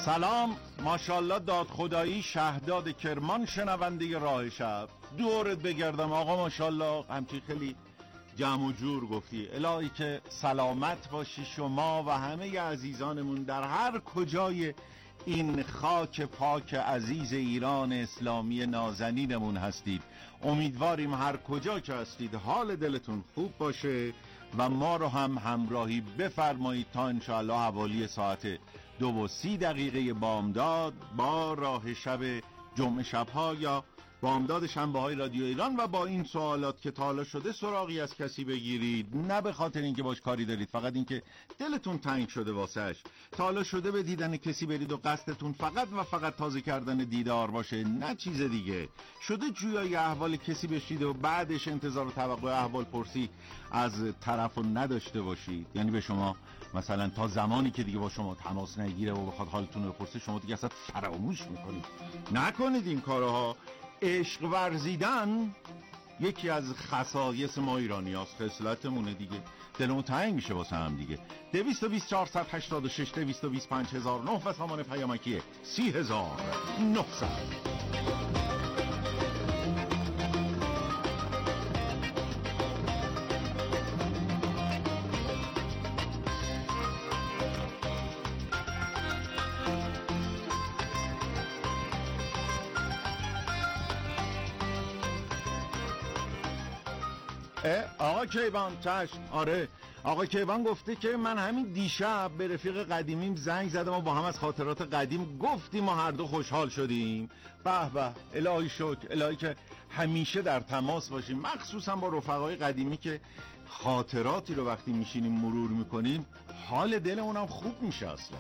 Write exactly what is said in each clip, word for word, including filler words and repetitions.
سلام، ماشاءالله داد خدایی شهداد کرمان شنونده راه شب. دورت بگردم آقا ماشاءالله، همچی خیلی جمع و جور گفتی. الهی که سلامت باشی شما و همه عزیزانمون در هر کجای این خاک پاک عزیز ایران اسلامی نازنینمون هستید. امیدواریم هر کجا که هستید حال دلتون خوب باشه و ما رو هم همراهی بفرمایید تا انشاءالله حوالی ساعت دو و سی دقیقه بامداد با راه شب جمعه شبها یا بامداد شنبه های رادیو ایران و با این سوالات که تا حالا شده سراغی از کسی بگیرید، نه به خاطر اینکه باش کاری دارید، فقط اینکه دلتون تنگ شده واسش. تا حالا شده به دیدن کسی برید و قصدتون فقط و فقط تازه کردن دیدار باشه، نه چیز دیگه. شده جویای احوال کسی بشید و بعدش انتظار و توقع احوال پرسی از طرفو نداشته باشید؟ یعنی به شما مثلا تا زمانی که دیگه با شما تماس نگیره و بخواد حالتون رو بپرسه شما دیگه اصلا فراموش میکنید. نکنید این کارها. عشق ورزیدن یکی از خصایص ما ایرانی هاست، خصلتمونه دیگه. دلمون تنگ میشه واسه هم دیگه. دویست و بیست چهارصد هشتاد و شش دویست و بیست پنج هزار و نه و سامان پیامکی سی هزار و نهصد. آقا کیوان چشم. آره آقا کیوان گفته که من همین دیشب به رفیق قدیمیم زنگ زدم و با هم از خاطرات قدیم گفتیم و هر دو خوشحال شدیم. به به، الهی شکر، الهی که همیشه در تماس باشیم، مخصوصا با رفقای قدیمی که خاطراتی رو وقتی میشینیم مرور میکنیم حال دلمون هم خوب میشه اصلا.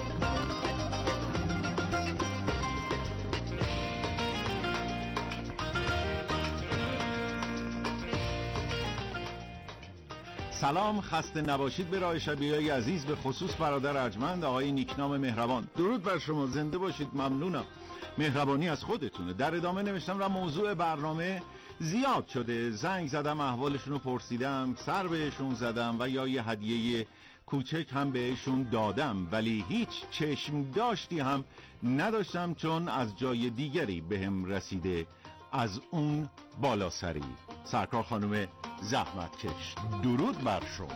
سلام، خسته نباشید به راه شبیه‌های عزیز، به خصوص برادر ارجمند آقای نیکنام مهربان. درود بر شما، زنده باشید، ممنونم. مهربانی از خودتونه. در ادامه نوشتم را موضوع برنامه زیاد شده، زنگ زدم احوالشون رو پرسیدم، سر بهشون زدم و یا یه هدیه کوچک هم بهشون دادم، ولی هیچ چشم داشتی هم نداشتم چون از جای دیگری بهم رسیده از اون بالا سری. سرکار خانم زحمتکش، درود بر شما.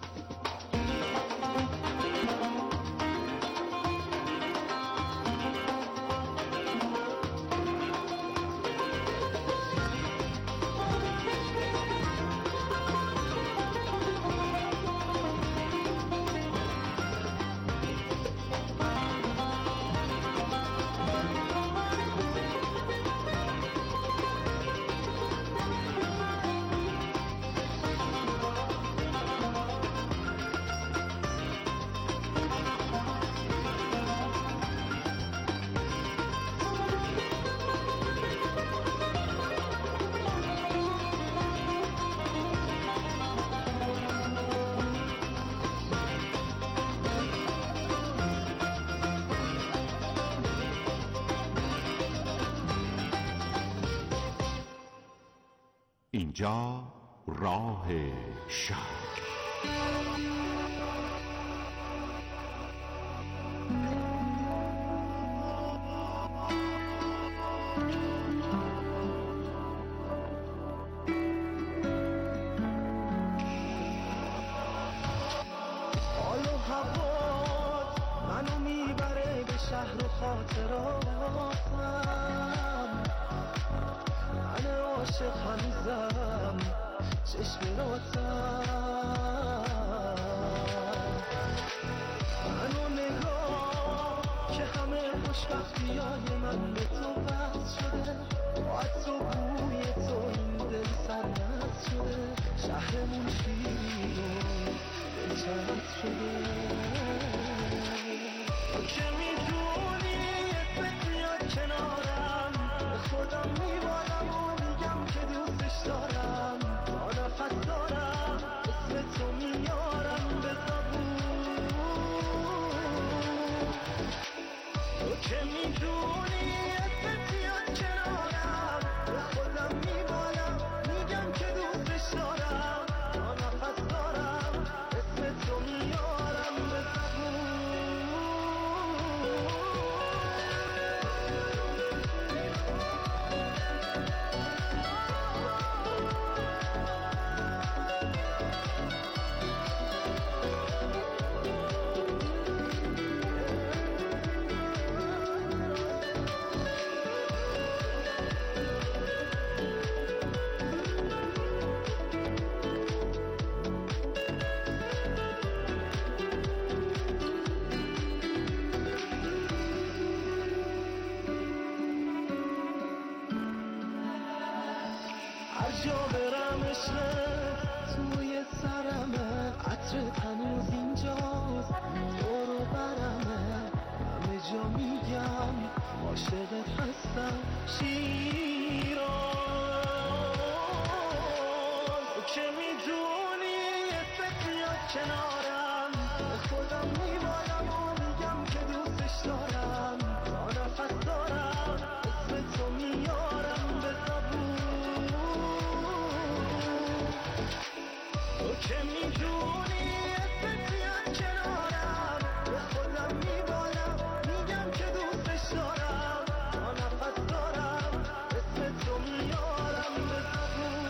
اینجا راه شب. حال و هوات منو میبره به شهر و خاطراتم، من عاشق هنوزم چشم راتم، منو نگاه که همه خوشبختیای من به تو بحث شده، با تو بوی تو این دل سرنت شده، شهرمون شیرین و دلچت شده. تو که میدونی اسمت میاد کنارم، به خودم میبالم و میگم که دوستش دارم، تا نفس دارم اسم تو میارم به زبون. تو که میدونی اسمت جا برم عشقت توی سرمه عطرت هنوز اینجاست دورو برمه همه جا میگم عاشقت هستم شیراز تو که میدونی یه فکریات کنارم به خودم میبالم و میگم که دوستش دارم تا نفس دارم اسم تو میارم به زبون تو که میدونی یه فکریات کنارم به خودم میبالم میگم که دوستش دارم تا نفس دارم اسم تو میارم به زبون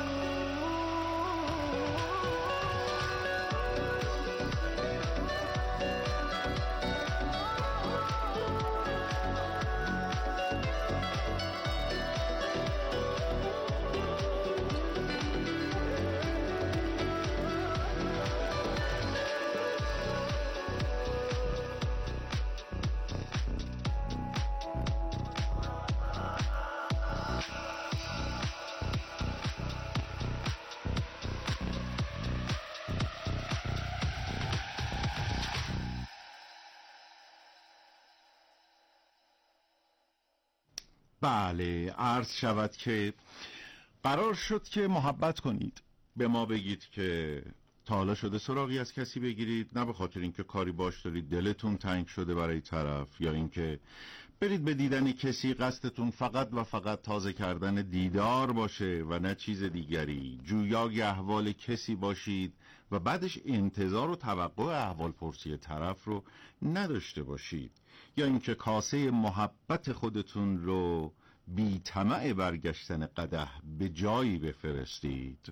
بله، عرض شود که قرار شد که محبت کنید، به ما بگید که تا حالا شده سراغی از کسی بگیرید، نه به خاطر اینکه کاری باش دارید دلتون تنگ شده برای طرف، یا اینکه برید به دیدن کسی قصدتون فقط و فقط تازه کردن دیدار باشه و نه چیز دیگری، جویای احوال کسی باشید و بعدش انتظار و توقع احوال پرسی طرف رو نداشته باشید، یا اینکه کاسه محبت خودتون رو بی طمع برگشتن قدح به جایی بفرستید.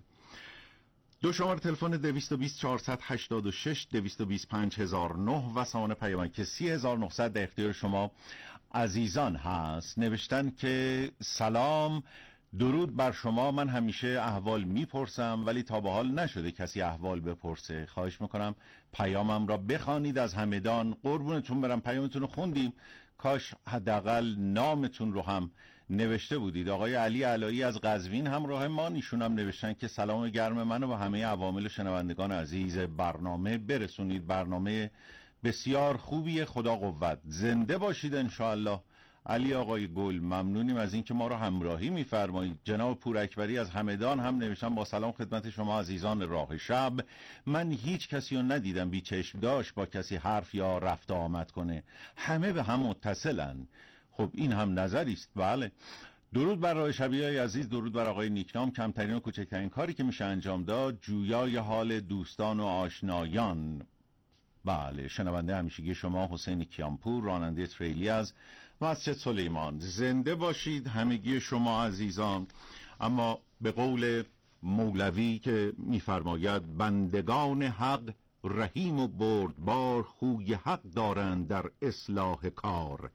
دو شماره تلفن دویست و بیست چهارصد و هشتاد و شش دویست و بیست پنج هزار و نه و سامانه پیامک سی هزار و نهصد در اختیار شما عزیزان هست. نوشتن که سلام، درود بر شما، من همیشه احوال میپرسم ولی تا به حال نشده کسی احوال بپرسه، خواهش میکنم پیامم را بخوانید از همدان، قربونتون برم. پیامتون رو خوندیم، کاش حداقل نامتون رو هم نوشته بودید. آقای علی علایی از قزوین هم راه ما، ایشون هم نوشتن که سلام گرم منو و همه عوامل شنوندگان عزیز برنامه برسونید. برنامه بسیار خوبیه، خدا قوت، زنده باشید انشاءالله. علی آقای گل، ممنونیم از اینکه ما رو همراهی می‌فرمایید. جناب پور اکبری از همدان هم نوشتن با سلام خدمت شما عزیزان راه شب، من هیچ کسی رو ندیدم بی چشم داشت با کسی حرف یا رفت آمد کنه، همه به هم متصلن. خب این هم نظری است. بله، درود بر راه شبیای عزیز، درود بر آقای نیکنام. کمترین و کوچکترین کاری که میشه انجام داد جویای حال دوستان و آشنایان. بله، شنونده همیشگی شما حسین کیانپور، راننده تریلی از مسجد سلیمان. زنده باشید همگی شما عزیزان. اما به قول مولوی که میفرماید بندگان حق رحیم و بردبار، خوی حق دارند در اصلاح کار،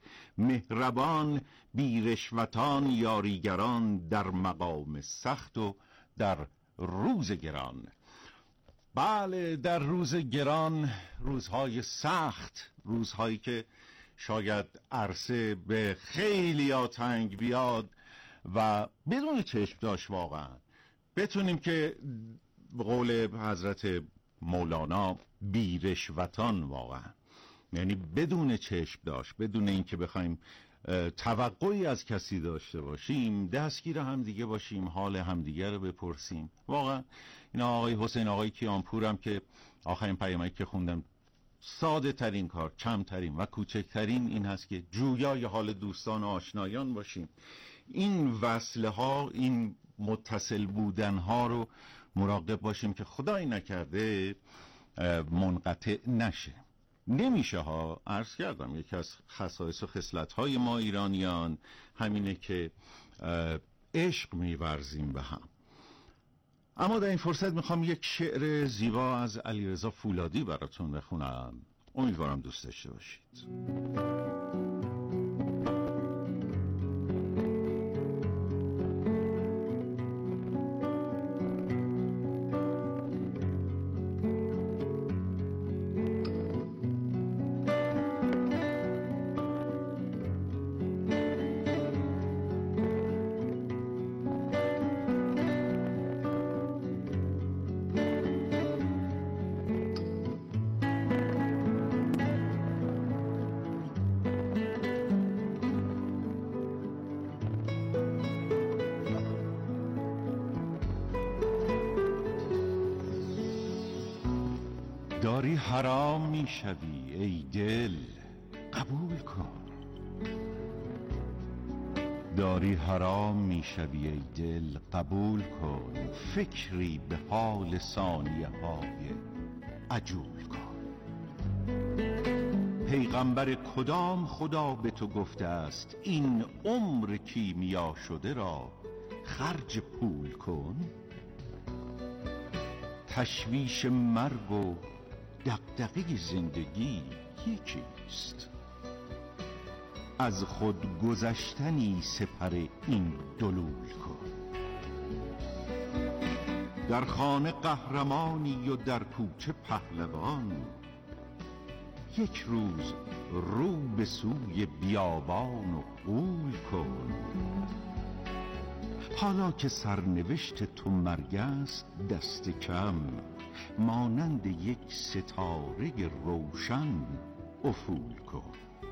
مهربان بی رشوتان یاریگران، در مقام سخت و در روز گران. بله، در روز گران، روزهای سخت، روزهایی که شاید عرصه به خیلی ها تنگ بیاد و بدون چشم داشت واقعا بتونیم که به قول حضرت مولانا بی رشوتان، واقعا یعنی بدون چشم داشت، بدون اینکه بخوایم توقعی از کسی داشته باشیم، دستگیر هم دیگه باشیم، حال همدیگه رو بپرسیم. واقعا این آقای حسین آقای کیانپور هم که آخرین پیامکی که خوندم، ساده ترین کار، کمترین و کوچکترین این هست که جویای حال دوستان و آشنایان باشیم. این وصله ها، این متصل بودن ها رو مراقب باشیم که خدایی نکرده منقطع نشه. نمیشه ها، عرض کردم یکی از خصایص و خصلت های ما ایرانیان همینه که عشق می‌ورزیم به هم. اما در این فرصت میخوام یک شعر زیبا از علیرضا فولادی براتون بخونم، امیدوارم دوست داشته باشید. داری حرام میشوی ای دل قبول کن، داری حرام میشوی ای دل قبول کن، فکری به حال ثانیه های عجول کن. پیغمبر کدام خدا به تو گفته است این عمر کیمیا شده را خرج پول کن؟ تشویش مرگ و دغدغه زندگی یکیست، از خود گذشتنی سپر این دلول کن. در خانه قهرمانی و در کوچه پهلوان، یک روز رو به سوی بیابان و غول کن. حالا که سرنوشت تو مرگ است دست کم، مانند یک ستاره روشن افول کن.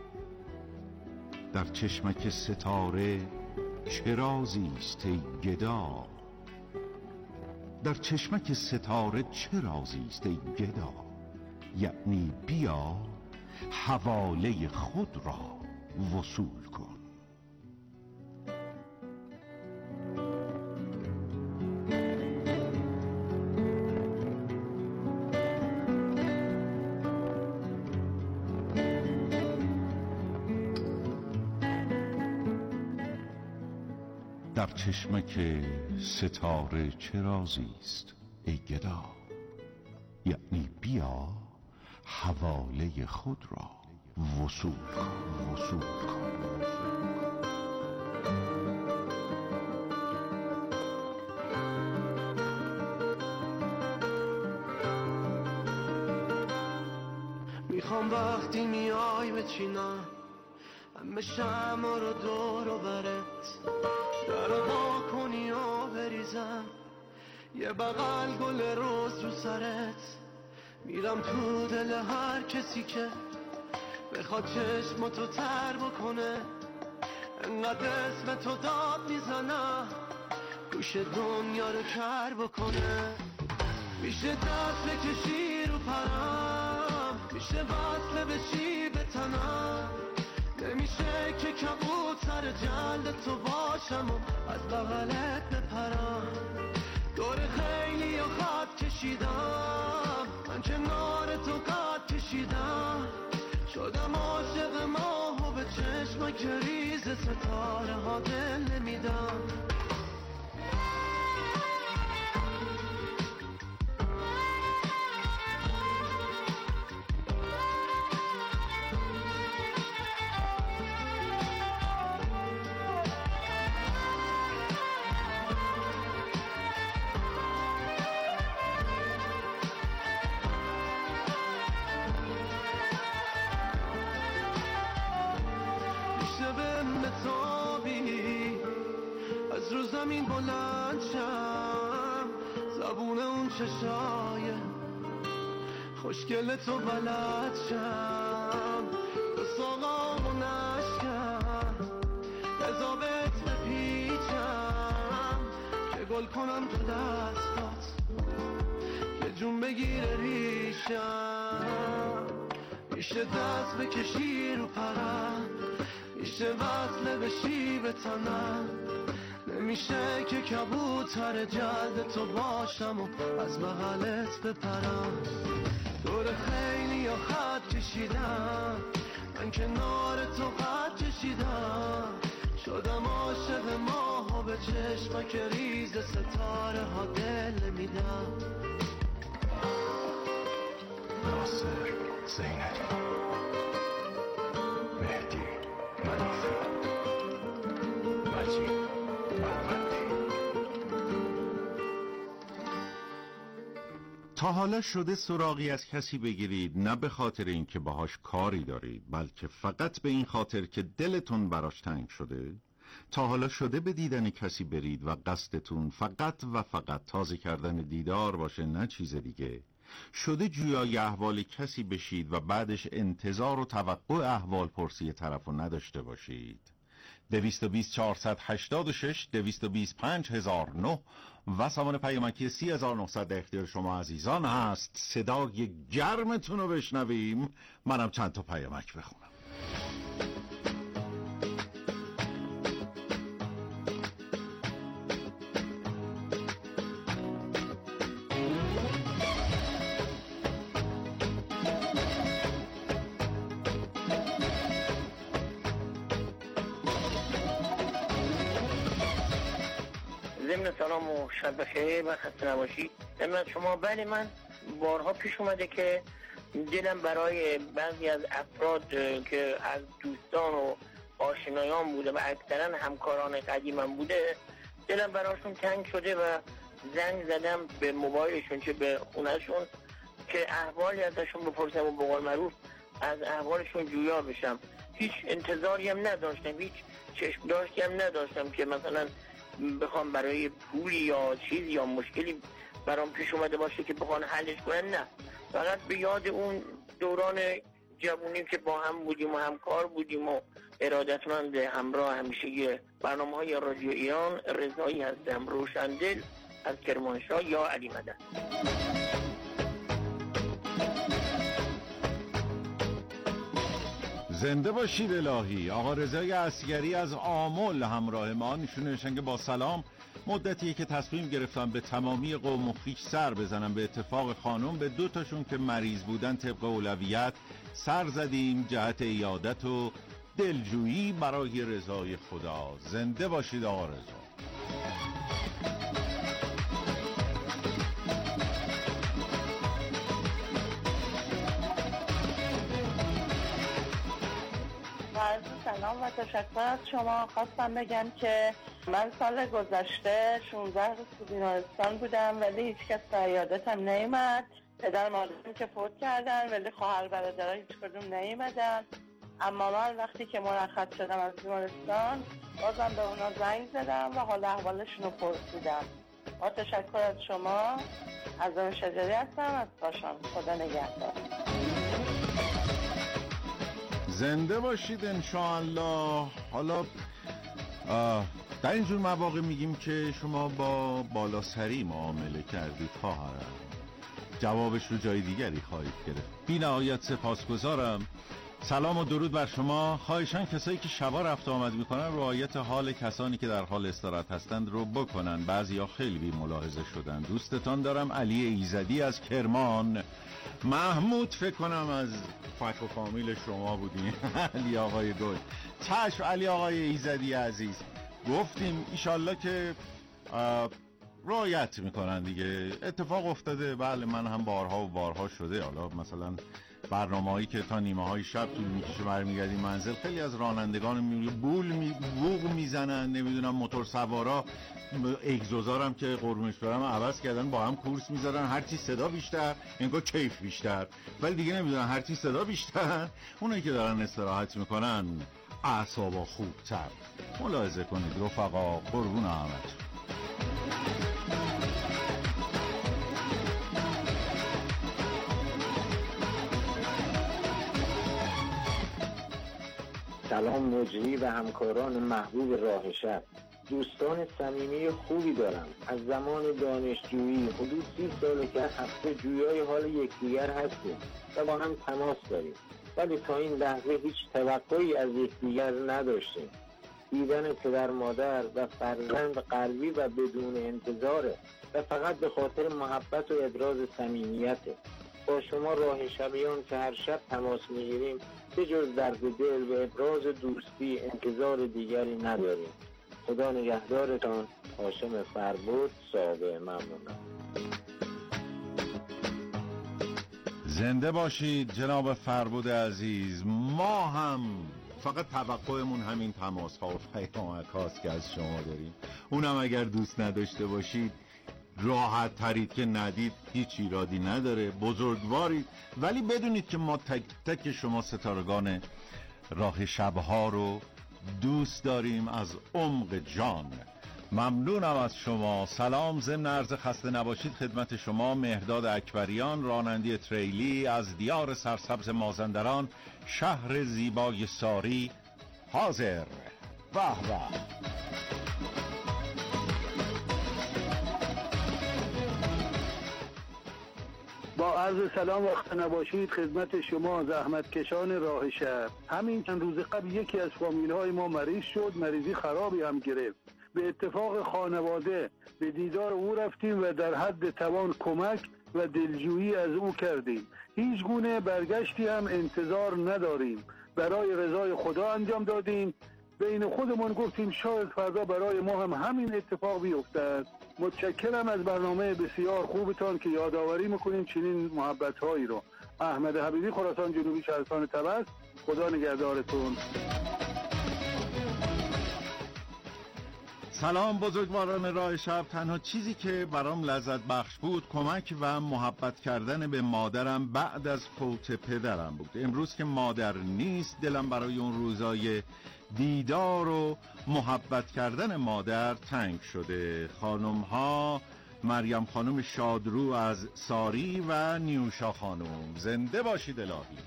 در چشمک ستاره چه رازی است ای گدا، در چشمک ستاره چه رازی است ای گدا، یعنی بیا حواله خود را وصول کن. در چشمک ستاره چه رازی است ای گدا، یعنی بیا حواله خود را وصول کن وصول کن. میخوام وقتی میای بچینم همه شمع رو دور و برت، در وا کنی و بریزم یه بغل گل روز رو سرت. میرم تو دل هر کسی که بخواد چشمتو تر بکنه، انقدر اسم تو داد میزنم گوش دنیا رو کر بکنه. میشه دست بکشی رو پرم، میشه وصله بشی به تنم، نمیشه که کبوتر جلد تو باشم و از بغلت بپرم. دور خیلی و خط کشیدم، من کنار تو قد کشیدم، شدم عاشق ماه و به چشمک ریز ستاره ها دل نمیدم. از رو زمین بلند شم، زبون اون چشای خوشگل تو بلد شم، به ساقام و نشکم قضاوت بپیچم که گل کنم تو دستات که جون بگیره ریشم. میشه دست بکشی رو پرم، میشه وصله بشی به تنم، نمیشه که کبوتر جلد تو باشم و از بغلت بپرم. دور خیلی یا خط کشیدم، من کنار تو قد کشیدم، شدم عاشق ماه و به چشمک ریز ستاره ها دل نمیدم. ناصر زینلی، مهدی منیفی، مجید مروندی. تا حالا شده سراغی از کسی بگیرید نه به خاطر اینکه باهاش کاری دارید، بلکه فقط به این خاطر که دلتون براش تنگ شده؟ تا حالا شده به دیدن کسی برید و قصدتون فقط و فقط تازه کردن دیدار باشه نه چیز دیگه؟ شده جویای احوال کسی بشید و بعدش انتظار و توقع احوال پرسی طرفو نداشته باشید؟ دویست و بیست چهارصد و هشتاد و شش دویست و بیست پنج هزار و نه و سامان پیامکی سی هزار و نهصد در اختیار شما عزیزان هست. صدای گرمتون رو بشنویم، منم چند تا پیامک بخونم. ضمن سلام و شب بخیر و خسته نباشید. ضمن شما بله، من بارها پیش اومده که دلم برای بعضی از افراد که از دوستان و آشنایان بوده و اکثرا همکاران قدیمم بوده، دلم براشون تنگ شده و زنگ زدم به موبایلشون چه به خونهشون که احوالی ازشون بپرسم و به قول معروف از احوالشون جویا بشم. هیچ انتظاری هم نداشتم، هیچ چشم داشتی هم نداشتم که مثلا بخوام برای پولی یا چیزی یا مشکلی برام پیش اومده باشه که بخوان حلش کنن. نه، فقط به یاد اون دوران جوونی که با هم بودیم و همکار بودیم و ارادتمند همراه همیشه برنامه‌های رادیو ایران. رضایی هستم، روشندل از کرمانشاه یا علی مدن. زنده باشید الهی. آقا رضای عسگری از آمل همراه ما نشون نشن که با سلام، مدتیه که تصمیم گرفتم به تمامی قوم و خویش سر بزنم. به اتفاق خانم به دو تاشون که مریض بودن طبق اولویت سر زدیم جهت عیادت و دلجویی برای رضای خدا. زنده باشید آقا رضا. سلام و تشکر از شما. خواستم بگم که من سال گذشته شانزده روز تو بیمارستان بودم ولی هیچ کس به عیادتم نیامد. پدر مادرم که فوت کردن ولی خواهر برادرها هیچ کدوم نیامدن. اما من وقتی که مرخص شدم از بیمارستان بازم به اونا زنگ زدم و حال احوالشون رو پرسیدم. با تشکر از شما. عزام شجری هستم از کاشان. خدا نگهدار. زنده باشید انشاءالله. حالا در اینجور مواقع میگیم که شما با بالاسری معامله کردید خواهرم، جوابش رو جای دیگری خواهید گرفت. بی نهایت سپاسگزارم. سلام و درود بر شما. خواهشاً کسایی که شبا رفت آمد میکنن رعایت حال کسانی که در حال استراحت هستند رو بکنن. بعضیا خیلی بی ملاحظه شدن. دوستتان دارم. علی ایزدی از کرمان. محمود فکر کنم از فک و فامیل شما بودیم. علی آقای گل. چشم علی آقای ایزدی عزیز، گفتیم ایشالله که رعایت میکنن دیگه. اتفاق افتاده بله، من هم بارها و بارها شده. حالا مثلا برنامه‌هایی که تا نیمه های شب طول میکشه برمیگردیم منزل، خیلی از رانندگان می بول می بوق میزنن، نمیدونم موتور سوارا اگزوزارم که قربونش برم عوض کردن، با هم کورس میذارن، هر چی صدا بیشتر انگار کیف بیشتر، ولی دیگه نمیدونن هر چی صدا بیشتر اونایی که دارن استراحت میکنن اعصابا خوبتر. ملاحظه کنید رفقا، قربون همتون. سلام مجری و همکاران محبوب راه شب. دوستان صمیمی خوبی دارم. از زمان دانشجویی حدود سی ساله که هفته جویای حال یکدیگر هستیم و با هم تماس داریم، ولی تا این لحظه هیچ توقعی از یکدیگر نداشتیم. دیدن پدر مادر و فرزند قلبی و بدون انتظاره و فقط به خاطر محبت و ابراز صمیمیته. با شما راه شبیان که هر شب تماس میگیریم به جز درد دل و ابراز دوستی انتظار دیگری نداریم. خدا نگهدارتان. هاشم فربود، صاحب. ممنونم. زنده باشید جناب فربود عزیز. ما هم فقط توقعمون همین تماس ها و پیامک هاست که از شما داریم. اونم اگر دوست نداشته باشید راحت ترید که ندید، هیچ ایرادی نداره، بزرگوارید. ولی بدونید که ما تک تک شما ستارگان راه شبها رو دوست داریم از عمق جان. ممنونم از شما. سلام ضمن عرض خسته نباشید خدمت شما مهرداد اکبریان، راننده تریلی از دیار سرسبز مازندران، شهر زیبای ساری. حاضر به به. با عرض سلام وقت نباشید خدمت شما زحمتکشان راه شهر. همین چند روز قبل یکی از فامیل‌های ما مریض شد، مریضی خرابی هم گرفت. به اتفاق خانواده به دیدار او رفتیم و در حد توان کمک و دلجویی از او کردیم. هیچ گونه برگشتی هم انتظار نداریم، برای رضای خدا انجام دادیم. بین خودمون گفتیم شاید فردا برای ما هم همین اتفاق بیفتد. متشکرم از برنامه بسیار خوبتان که یادآوری میکنین چنین محبت‌هایی رو. احمد حبیبی، خراسان جنوبی، شهرستان طبس. خدا نگهدارتون. سلام بزرگواران راه شب. تنها چیزی که برام لذت بخش بود کمک و محبت کردن به مادرم بعد از فوت پدرم بود. امروز که مادر نیست دلم برای اون روزای دیدار و محبت کردن مادر تنگ شده. خانم ها مریم خانم شادرو از ساری و نیوشا خانم، زنده باشید الهی.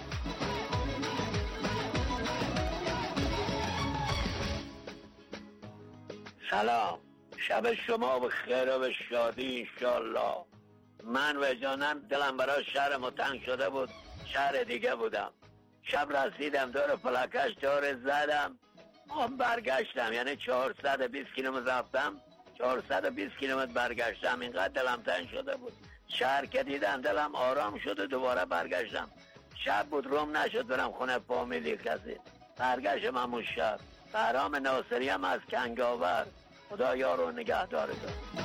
سلام، شب شما به خیر و به شادی انشالله. من و جانم دلم برای شهر تنگ شده بود، شهر دیگه بودم. شب رسیدم دور فلکش دور زدم، آم برگشتم، یعنی چهارصد و بیست کیلومتر رفتم، چهارصد و بیست کیلومتر برگشتم. اینقدر دلم تنگ شده بود. شهر که دیدم دلم آرام شد و دوباره برگشتم. شب بود روم نشد برم خونه فامیلی کسی. برگشتم همون شب. بهرام ناصری هم از کنگاور. خدا یار و نگهدار تو.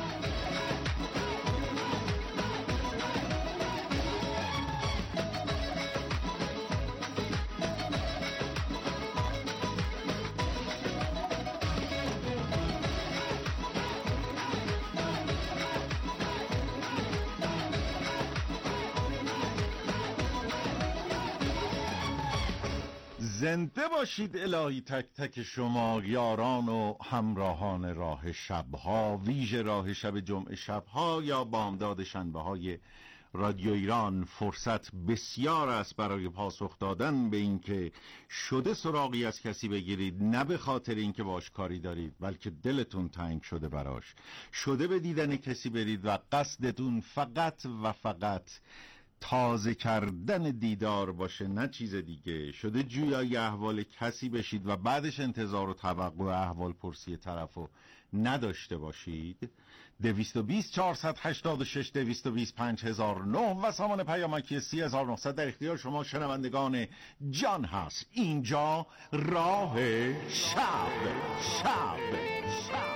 زنده باشید الهی تک تک شما یاران و همراهان راه شبها، ویژه راه شب جمعه شبها یا بامداد شنبه های رادیو ایران. فرصت بسیار است برای پاسخ دادن به اینکه شده سراغی از کسی بگیرید، نه به خاطر اینکه باش کاری دارید بلکه دلتون تنگ شده براش. شده به دیدن کسی برید و قصدتون فقط و فقط تازه کردن دیدار باشه، نه چیز دیگه. شده جویای احوال کسی بشید و بعدش انتظار و توقع احوال پرسی طرفو نداشته باشید. دویست و بیست چهارصد هشتاد و شش دویست و بیست پنج هزار و نه و سامان پیامکی سی هزار و نهصد در اختیار شما شنوندگان جان هست. اینجا راه شب شب شب.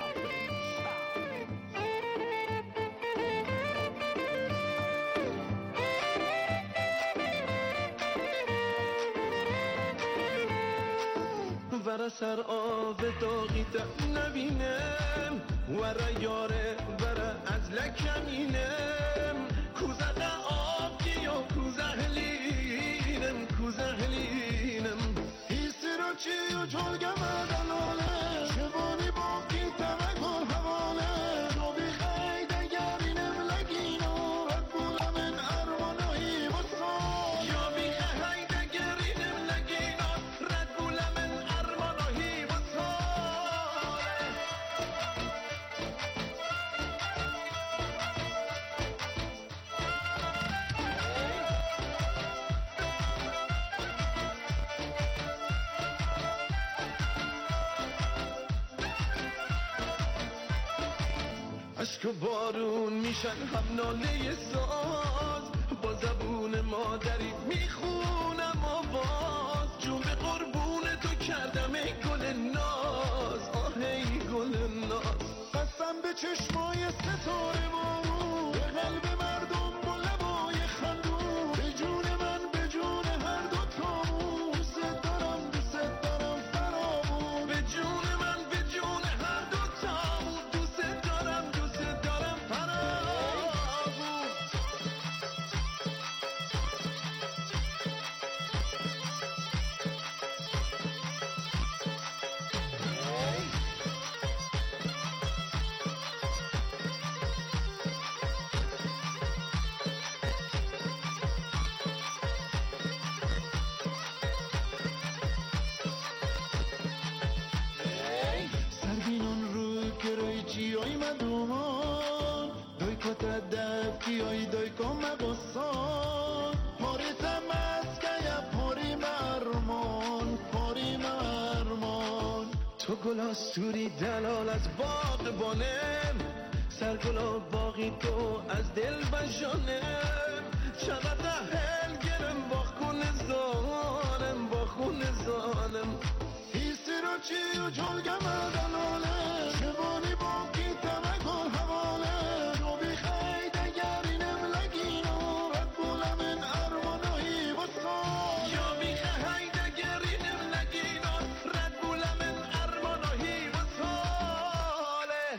ور سر آب داغی دم نبینم ور یاره ور از لکمینم کوزه آب گیا کوزه لینم کوزه لینم ایسی رو چی و چلگم دلاله شبانی باقی تمکن حواله رو بی خیده گرینم لگینا رد بولم ارمانایی بسا یا بی خیده گرینم لگینا رد بولم عشق و بارون میشن هم ناله ساز، با زبون مادری میخونم آواز. جون به قربون تو کردم ای گل ناز، آه ای گل ناز. قسم به چشمای ستاره بارون، به قلب مردم با لبای خندون، به جون من به جون هر دو تامون. دوست دارم دوست دارم فرامون، به جون من به جون هر دو تامون. دوست دارم دوست دارم فرامون. poi maduman doi kotadaf ki oi doi komagosan pori tamas kaya pori marmon pori marmon to گلاسوری دلال از باغ بانم سرگلا باقی تو از دل بجانم چقدر هل گرم با خون ظالم با خون ظالم ایسی رو چی و جلگم دلالم شبانی با کی تمکن حوالم تو بی خیلی دگرینم لگینم رد بولم این ارمانایی بسان یا بی خیلی دگرینم لگینم رد بولم این ارمانایی بساله.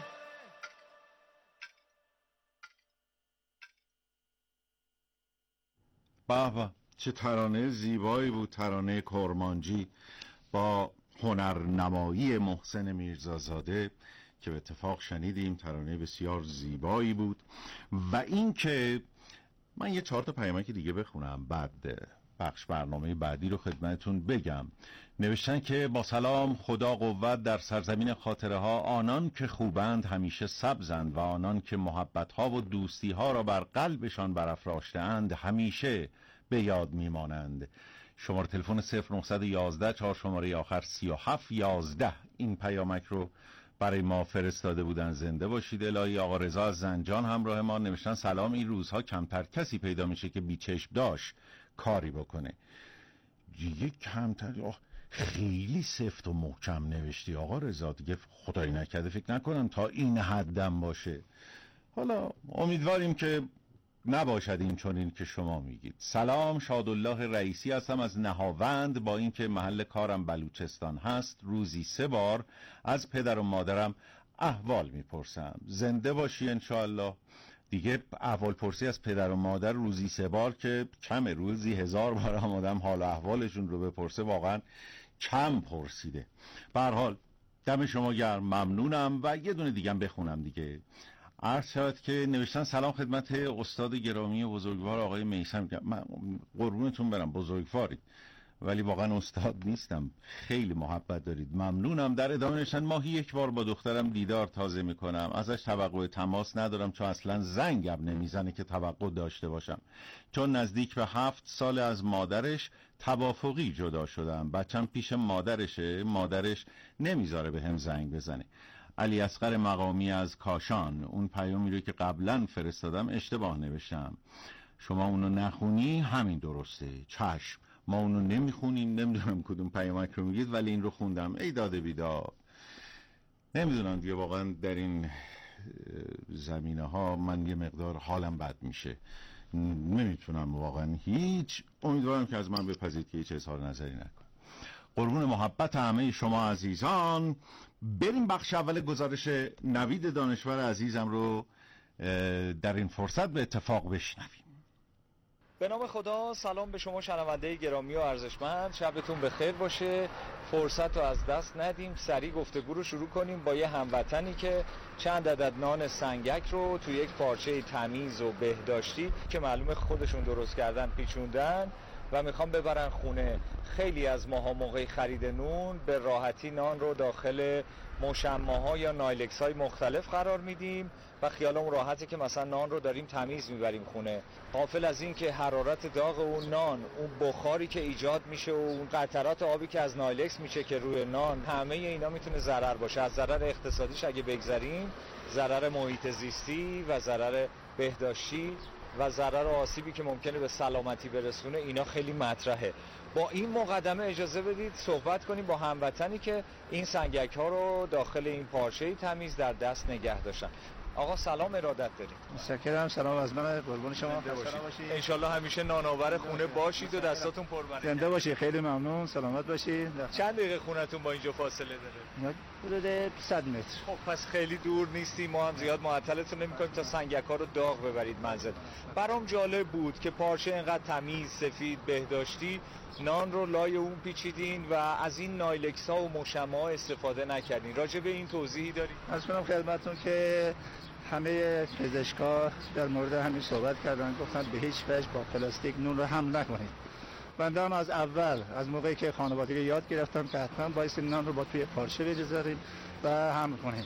به به، چه ترانه زیبایی بود، ترانه کرمانجی با هنرنمایی محسن میرزازاده که به اتفاق شنیدیم. ترانه بسیار زیبایی بود. و این که من یه چهار تا پیامک دیگه بخونم بعد بخش برنامه بعدی رو خدمتتون بگم. نوشتن که با سلام، خدا قوت در سرزمین خاطره ها، آنان که خوبند همیشه سبزند و آنان که محبت ها و دوستی ها را بر قلبشان برافراشته‌اند همیشه به یاد میمانند. شماره تلفن صفر نه یک یک چهار شماره آخر سی و هفت یازده این پیامک رو برای ما فرستاده بودن. زنده باشید الهی. آقا رضا از زنجان همراه ما نوشتن سلام، این روزها کمتر کسی پیدا میشه که بیچشم داشت کاری بکنه. دیگه کمتر. آه خیلی سفت و محکم نوشتی آقا رضا، دیگه خدایی نکرده فکر نکنم تا این حدم باشه. حالا امیدواریم که نباشد این چنین که شما میگید. سلام، شادالله رئیسی هستم از نهاوند. با اینکه محل کارم بلوچستان هست روزی سه بار از پدر و مادرم احوال میپرسم. زنده باشی انشاءالله. دیگه احوال پرسی از پدر و مادر روزی سه بار که کمه، روزی هزار بار هم آدم حال احوالشون رو بپرسه واقعا کم پرسیده. به هر حال دم شما گرم، ممنونم. و یه دونه دیگه هم بخونم دیگه. عرض شود که نوشتن سلام خدمت استاد گرامی و بزرگوار آقای میثم. من قربونتون برم، بزرگوارید ولی واقعا استاد نیستم. خیلی محبت دارید، ممنونم. در ادامه نوشتن ماهی یک بار با دخترم دیدار تازه میکنم، ازش توقع تماس ندارم چون اصلا زنگم نمیزنه که توقع داشته باشم، چون نزدیک به هفت سال از مادرش توافقی جدا شدم. بچم پیش مادرشه، مادرش نمیذاره به هم زنگ بزنه. علی اصغر مقامی از کاشان. اون پیامی رو که قبلا فرستادم اشتباه نوشتم، شما اونو نخونی همین درسته. چشم، ما اونو نمیخونیم. نمیدونم کدوم پیامک رو میگید ولی این رو خوندم. ای داده بیداد. نمیدونم دیگه واقعا در این زمینه ها من یه مقدار حالم بد میشه، نمیتونم واقعا هیچ. امیدوارم که از من بپذیرید که هیچ اظهار نظری نکن. قربون محبت همه شما عزیزان. بریم بخش اول گزارش نوید دانشور عزیزم رو در این فرصت به اتفاق بشنویم. به نام خدا، سلام به شما شنونده گرامی و ارزشمند. شبتون بخیر باشه. فرصت رو از دست ندیم، سریع گفتگو رو شروع کنیم با یه هموطنی که چند عدد نان سنگک رو توی یک پارچه تمیز و بهداشتی که معلومه خودشون درست کردن پیچوندن و میخوام ببرن خونه. خیلی از ماها موقع خرید نون به راحتی نان رو داخل مشمع‌ها یا نایلکس های مختلف قرار میدیم و خیالمون راحته که مثلا نان رو داریم تمیز میبریم خونه، غافل از این که حرارت داغ اون نان، اون بخاری که ایجاد میشه و اون قطرات آبی که از نایلکس میشه که روی نان، همه اینا میتونه ضرر باشه. از ضرر اقتصادیش اگه بگذریم، ضرر محیط زیستی و ضرر بهداشتی و ضرر و آسیبی که ممکنه به سلامتی برسونه اینا خیلی مطرحه. با این مقدمه اجازه بدید صحبت کنیم با هموطنی که این سنگک ها رو داخل این پارچه تمیز در دست نگه داشتن. آقا سلام، ارادت داریم. متشکرم. سلام از من، قربون شما. ان شاءالله همیشه نانآور خونه باشید و دستاتون پربرکت. زنده باشید. خیلی ممنون، سلامت باشید. چند دقیقه خونتون با اینجا فاصله داره؟ حدود صد متر. خب پس خیلی دور نیستی، ما هم زیاد معطلتون نمی‌کنیم تا سنگک ها رو داغ ببرید منزل. برام جالب بود که پارچه اینقدر تمیز، سفید، بهداشتی نان رو لای اون پیچیدین و از این نایلکس ها و مشمع‌ها استفاده نکردین. راجع به این توضیحی دارید؟ عرض کنم خدمتتون که همه پزشکا در مورد همین صحبت کردن، گفتن به هیچ وجه با پلاستیک نون رو حمل نکنید. بنده هم از اول از موقعی که خانوادگی یاد گرفتم که حتما باید نان رو با توی پارچه بذاریم و حمل کنیم.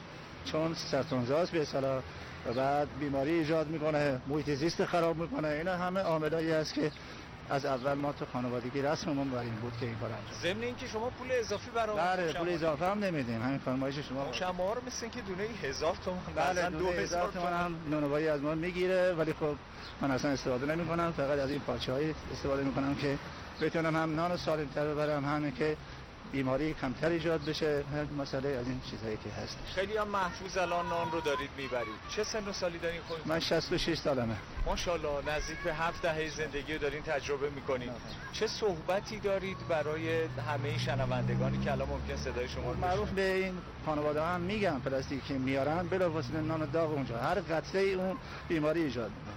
چون سرطانزاست به اصطلاح و بعد بیماری ایجاد میکنه، محیط زیست خراب میکنه. اینا همه عاملایی است که از اول ما تو خانوادگی رسممون بر این بود که این کارو انجام. ضمن اینکه شما پول اضافی برای بله پول اضافه هم نمیدیم، همین فرمایش شما. مشمع‌ها رو مثل اینکه دونه هزار تومان بله دو هزار تومان هم نونوایی از ما میگیره، ولی خب من اصلا استفاده نمیکنم، فقط از این پارچه‌های استفاده میکنم که بتونم هم نان سالم‌تر ببرم، همین که بیماری کمتر ایجاد بشه، مسئله از این چیزایی که هست. خیلی هم محفوظ الان نان رو دارید میبرید. چه سن و سالی دارین خودتون؟ من شصت و شش سالمه. ماشاءالله نزدیک به هفت دهه زندگی رو دارین تجربه میکنید. چه صحبتی دارید برای همه شنوندگانی که الان ممکن صدای شما رو معروف به این خانواده هم میگم پلاستیکی میارن بلافاصله نان داغ اونجا، هر قطره اون بیماری ایجاد میکنه.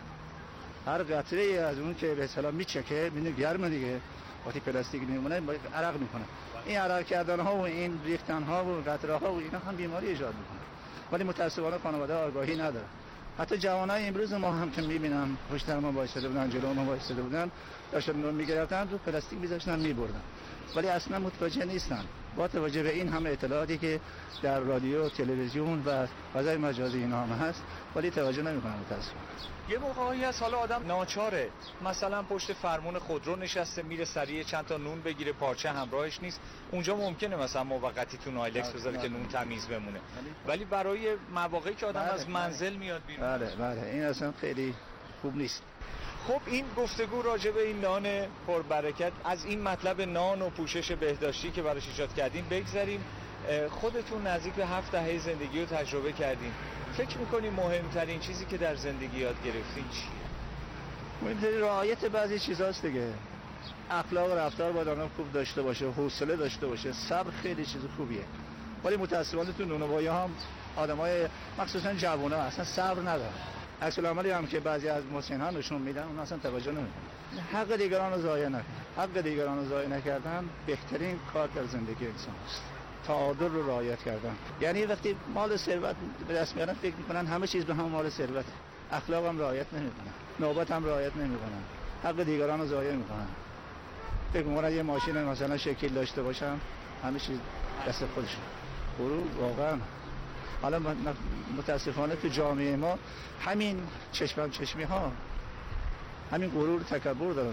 هر قطره از اون که به اصطلاح میچکه میونه گرم دیگه، وقتی پلاستیک میمونه عرق میکنه. این عرق کردن ها و این ریختن ها و قطره ها و اینا هم بیماری ایجاد میکنه. ولی متاسفانه خانواده آگاهی نداره. حتی جوانای امروز ما هم که میبینم پشت ما وایساده بودن، جلو ما وایساده بودن، داشتن نون میگرفتن رو پلاستیک میذاشتن میبردن، ولی اصلا متوجه نیستن. با توجه به این همه اطلاعاتی که در رادیو، تلویزیون و فضای مجازی اینا هم هست، ولی توجه نمیکنن متاسفانه. یه موقعی هست حالا آدم ناچاره، مثلا پشت فرمون خودرو نشسته میره سریع چند تا نون بگیره، پارچه همراهش نیست، اونجا ممکنه مثلا موقتی تو نایلکس بذاره که نون تمیز بمونه، ولی برای مواقعی که آدم بله، از منزل بله. میاد بیرون، بله بله این اصلا خیلی خوب نیست. خب این گفتگو راجع به این نان پربرکت، از این مطلب نان و پوشش بهداشتی که براش ایجاد کردیم بگذریم. خودتون نزدیک به هفت دهه زندگی رو تجربه کردین، فکر میکنی مهمترین چیزی که در زندگی یاد گرفتین چیه؟ مهمترین رعایت بعضی چیزاست دیگه. اخلاق و رفتار باید آدم خوب داشته باشه، حوصله داشته باشه، صبر خیلی چیز خوبیه. ولی متاسفانه تو نونوایی هم آدمای مخصوصا جوونا اصلا صبر ندارن. عکس العملی هم که بعضی از مسن‌ها نشون میدن اون اصلا توجه نمیکنن. حق دیگران رو ضایع نکن. حق دیگران رو ضایع نکردن بهترین کار در زندگی انسان است. تعادل رو رعایت کردن. یعنی وقتی مال ثروت به دست میارن فکر میکنن همه چیز به هم مال ثروت، اخلاق هم رعایت نمیکنن، نوبت هم رعایت نمیکنن، حق دیگران رو ضایع میکنن. فکر میکنن یه ماشین مثلا شکل داشته باشن همه چیز دست خودشون. برو واقعا حالا متاسفانه تو جامعه ما همین چشمم چشمی ها، همین غرور تکبر دارن،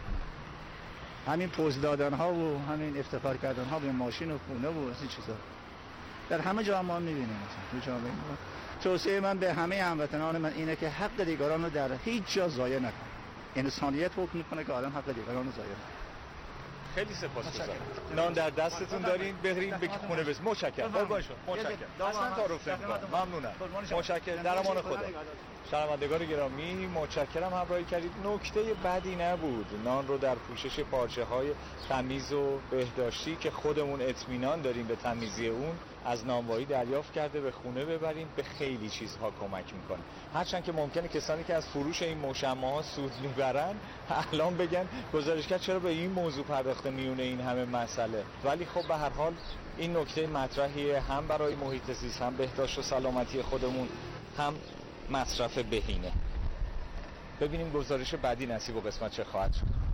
همین پوز دادن ها و همین افتخار کردن ها به ماشین و خونه و این چیزا در همه جا ما میبینیم. مثلا تو جامعه ما توصیه من به همه هموطنان من اینه که حق دیگران رو در هیچ جا ضایع نکن. انسانیت حکم میکنه که آدم حق دیگران رو ضایع نکنه. خیلی سپاسگزارم. نان در دستتون دارین، برین به خونه بس. متشکرم. قربان شما. متشکرم. اصلا تعارف نمی‌کنم. ممنونم. متشکرم. در امان خدا. شنوندگان گرامی متشکرم همراهی کردید. نکته بدی نبود. نان رو در پوشش پارچه‌های تمیز و بهداشتی که خودمون اطمینان داریم به تمیزی اون از نانوایی دریافت کرده به خونه ببریم، به خیلی چیزها کمک میکنه. هرچند که ممکنه کسانی که از فروش این مشمع‌ها سود میبرن الان بگن گزارشگر چرا به این موضوع پرداخته میونه این همه مسئله، ولی خب به هر حال این نکته مطرحیه، هم برای محیط زیست، هم بهداشت و سلامتی خودمون، هم مصرف بهینه. ببینیم گزارش بعدی نصیب و قسمت چه خواهد شد.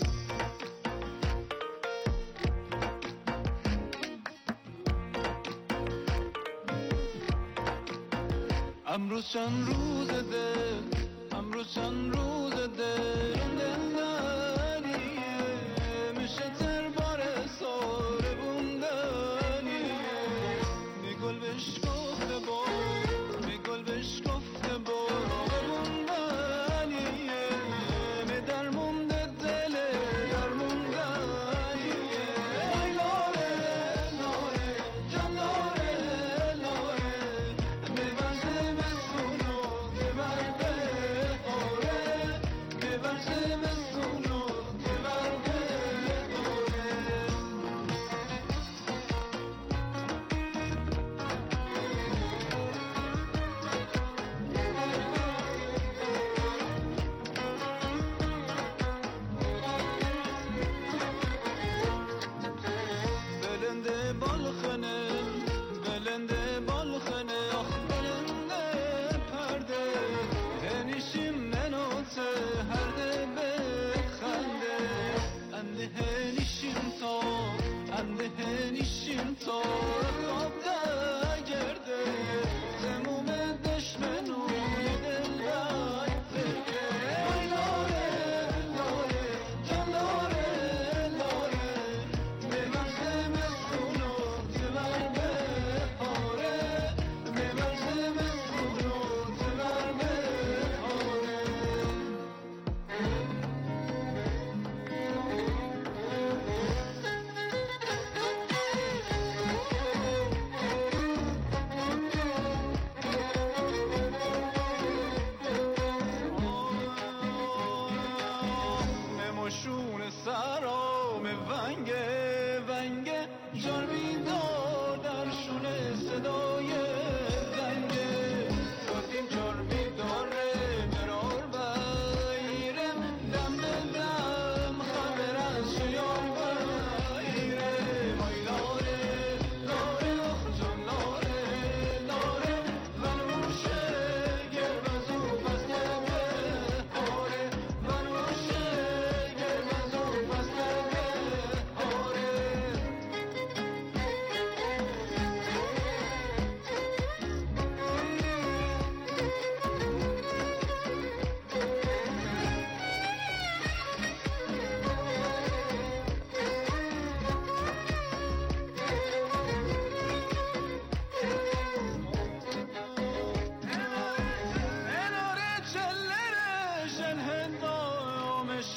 امروز چند روز دل، امروز چند روز دل دلداریه، میشه تر بار ساره بوندانیه، میگل بهش گفته بار، میگل بهش گفته بار بوندانیه، می در مونده دل در موندانیه، ای لاره لاره جان لاره لاره، میبرزه بسونو ببر به آره، میبرزه بسونو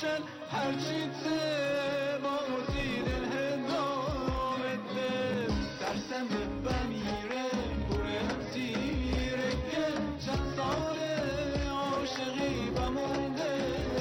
روشن هرچی ته با زیر هنگامت ترسم بمیره بوره زیره که چند ساله عاشقی بمونده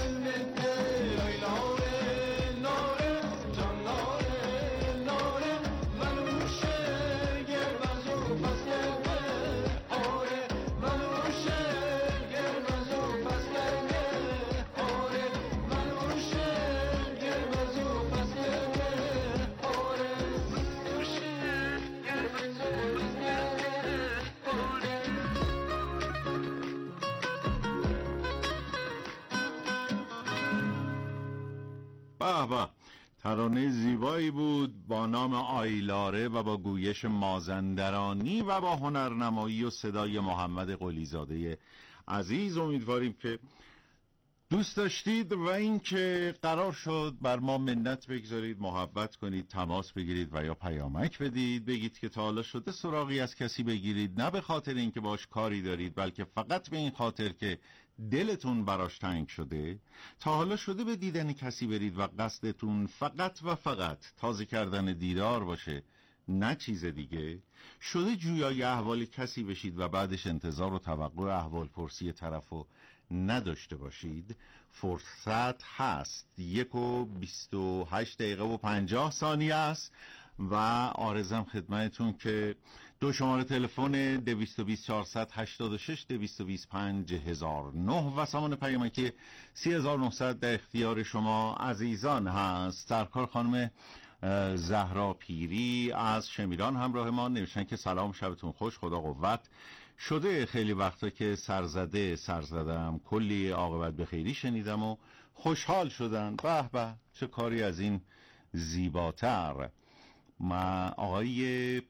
به ترانه زیبایی بود با نام آیلاره و با گویش مازندرانی و با هنرنمایی و صدای محمد قلیزاده عزیز. امیدواریم که دوست داشتید و اینکه قرار شد بر ما منت بگذارید، محبت کنید، تماس بگیرید و یا پیامک بدید، بگید که تا حالا شده سراغی از کسی بگیرید، نه به خاطر اینکه باش کاری دارید بلکه فقط به این خاطر که دلتون براش تنگ شده. تا حالا شده به دیدن کسی برید و قصدتون فقط و فقط تازه کردن دیدار باشه، نه چیز دیگه؟ شده جویای احوال کسی بشید و بعدش انتظار و توقع احوال پرسی طرفو نداشته باشید؟ فرصت هست. یک و بیست و هشت دقیقه و پنجاه ثانیه است و عارضم خدمتتون که دو شماره تلفن دویست و بیست چهارصد هشتاد و شش دویست و بیست پنج هزار و نه و سامان پیامکی سی هزار و نهصد در اختیار شما عزیزان هست. سرکار خانم زهرا پیری از شمیران همراه ما نوشتن که سلام، شبتون خوش، خدا قوت. شده خیلی وقتا که سرزده سرزدم، کلی عاقبت به خیری شنیدم و خوشحال شدن. به به، چه کاری از این زیباتر. ما آقای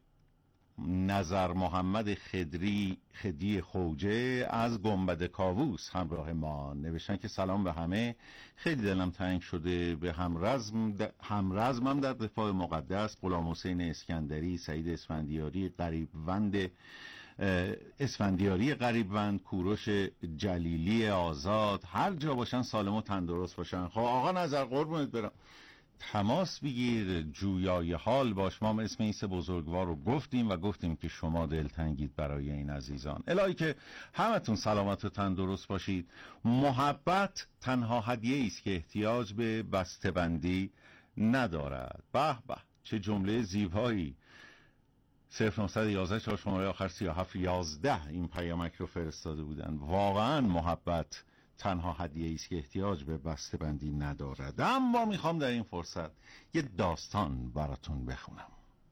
نظر محمد خدری خدی خوجه از گنبد کاووس همراه ما نوشتن که سلام به همه، خیلی دلم تنگ شده به همرزم همرزمم در دفاع مقدس، غلام حسین اسکندری، سعید اسفندیاری قریبوند اسفندیاری قریبوند، کوروش جلیلی آزاد، هر جا باشن سالم و تندرست باشن. خب آقا نظر قربونت برم، تماس بگیر، جویای حال باش. ما اسم این سه بزرگوار رو گفتیم و گفتیم که شما دلتنگید برای این عزیزان. الهی که همتون سلامت و تندرست باشید. محبت تنها هدیه است که احتیاج به بسته‌بندی ندارد. به به، چه جمله زیبایی. صفر نهصد و یازده چهار شماره آخر سی و هفت یازده این پیامک رو فرستاده بودن. واقعا محبت تنها هدیه است که احتیاج به بسته‌بندی ندارد. اما میخوام در این فرصت یه داستان براتون بخونم.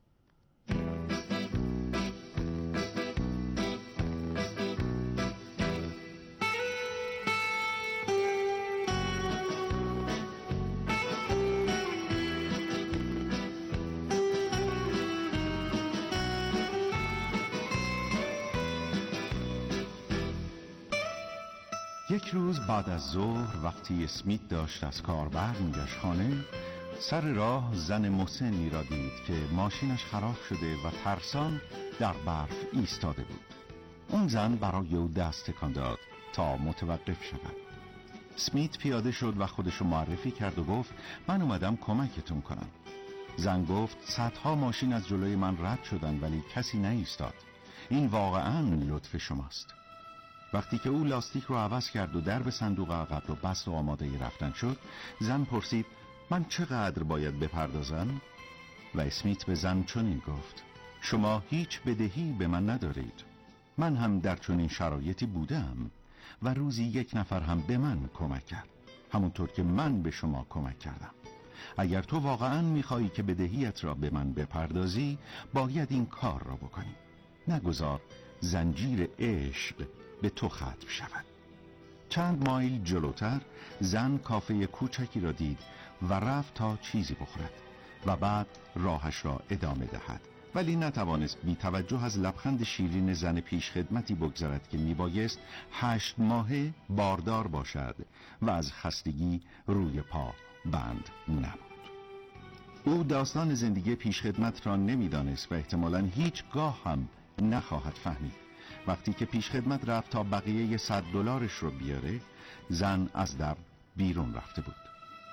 یک روز بعد از ظهر وقتی اسمیت داشت از کار برمیگشت خانه، سر راه زن مسنی را دید که ماشینش خراب شده و ترسان در برف ایستاده بود. اون زن برای او دست تکان داد تا متوقف شود. اسمیت پیاده شد و خودشو معرفی کرد و گفت من اومدم کمکتون کنم. زن گفت صدها ماشین از جلوی من رد شدن ولی کسی نایستاد. این واقعاً لطف شماست. وقتی که او لاستیک رو عوض کرد و درب صندوق عقب رو بست و آماده رفتن شد، زن پرسید من چقدر باید بپردازم؟ و اسمیت به زن چنین گفت شما هیچ بدهی به من ندارید. من هم در چنین شرایطی بودم و روزی یک نفر هم به من کمک کرد، همونطور که من به شما کمک کردم. اگر تو واقعا میخوایی که بدهیت را به من بپردازی، باید این کار را بکنی. نگذار زنجیر عشق به تو ختم شود. چند مایل جلوتر زن کافه کوچکی را دید و رفت تا چیزی بخورد و بعد راهش را ادامه دهد، ولی نتوانست بی توجه از لبخند شیرین زن پیش خدمتی بگذرد که میبایست هشت ماهه باردار باشد و از خستگی روی پا بند نبود. او داستان زندگی پیش خدمت را نمیدانست و احتمالاً هیچگاه هم نخواهد فهمید. وقتی که پیش خدمت رفت تا بقیه صد دلارش رو بیاره، زن از در بیرون رفته بود.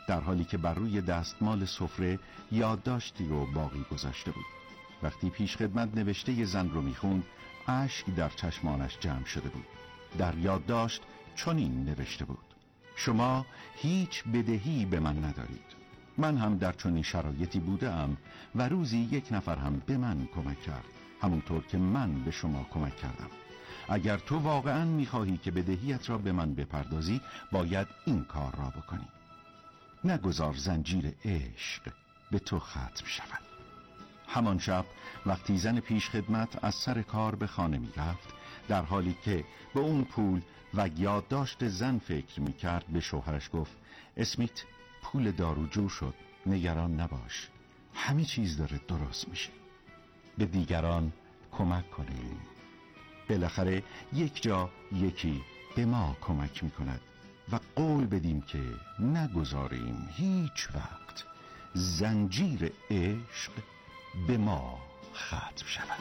در حالی که بر روی دستمال سفره یادداشتی رو باقی گذاشته بود. وقتی پیش خدمت نوشته زن رو میخوند، اشک در چشمانش جمع شده بود. در یادداشت چنین نوشته بود: شما هیچ بدهی به من ندارید. من هم در چنین شرایطی بودم و روزی یک نفر هم به من کمک کرد، همونطور که من به شما کمک کردم. اگر تو واقعا میخواهی که بدهیت را به من بپردازی، باید این کار را بکنی. نگذار زنجیر عشق به تو ختم شود. همان شب وقتی زن پیش خدمت از سر کار به خانه می رفت، در حالی که به اون پول و یادداشت زن فکر می کرد، به شوهرش گفت: اسمیت، پول دارو جور شد، نگران نباش، همه چیز داره درست میشه. به دیگران کمک کنیم، بالاخره یک جا یکی به ما کمک میکند و قول بدیم که نگذاریم هیچ وقت زنجیر عشق به ما ختم شود.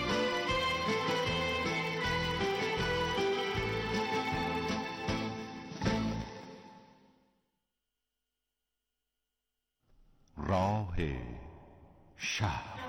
راه شهر.